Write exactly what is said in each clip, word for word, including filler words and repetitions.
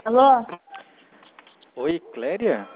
Alô? Oi, Cléria?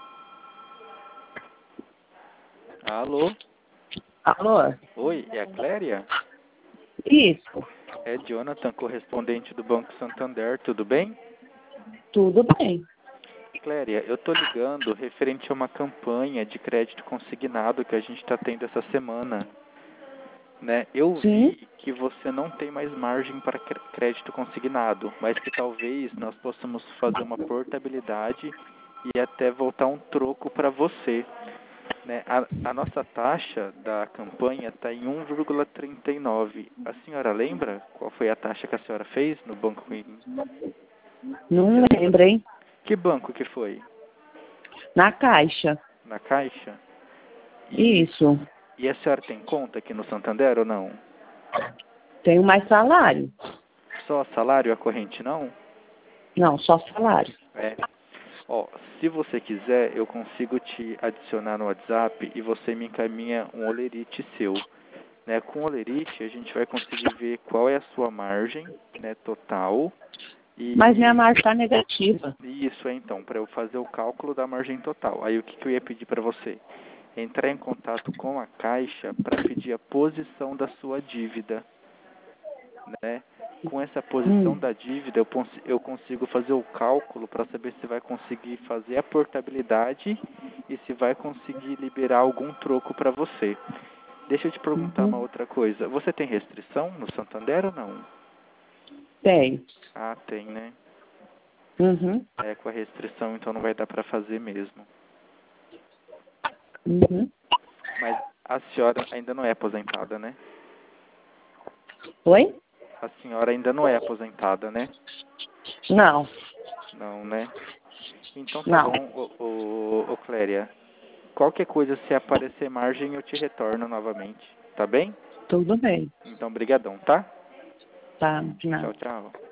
Alô? Alô? Oi, é a Cléria? Isso, É Jonathan, correspondente do Banco Santander, tudo bem? tudo bem. Cléria, eu tô ligando referente a uma campanha de crédito consignado que a gente está tendo essa semana. Né? Eu Sim, vi que você não tem mais margem para cr- crédito consignado, mas que talvez nós possamos fazer uma portabilidade e até voltar um troco para você. Né? A, a nossa taxa da campanha está em um vírgula trinta e nove. A senhora lembra qual foi a taxa que a senhora fez no banco? Em... não lembro, hein? Que banco que foi? Na Caixa. Na Caixa? E, Isso. e a senhora tem conta aqui no Santander ou não? Tenho mais salário? Só salário, a corrente não? Não, só salário. É. Ó, se você quiser, eu consigo te adicionar no WhatsApp e você me encaminha um olerite seu. Né? Com o olerite, a gente vai conseguir ver qual é a sua margem, né, total. Mas minha E margem está negativa. isso é então, para eu fazer o cálculo da margem total. Aí o que, que eu ia pedir para você? Entrar em contato com a Caixa para pedir a posição da sua dívida. Né? Com essa posição Hum, da dívida, eu, cons- eu consigo fazer o cálculo para saber se vai conseguir fazer a portabilidade e se vai conseguir liberar algum troco para você. Deixa eu te perguntar uma uhum. outra coisa. Você tem restrição no Santander ou não? Tem. Ah, tem, né? Uhum. É, com a restrição, então não vai dar para fazer mesmo. Uhum. Mas a senhora ainda não é aposentada, né? Oi? A senhora ainda não é aposentada, né? Não, Não, né? Então tá não. bom, ô, ô, ô Cléria. Qualquer coisa, se aparecer margem, eu te retorno novamente. Tá bem? Tudo bem. Então, brigadão, tá? Tá, de Tchau, nada. tchau.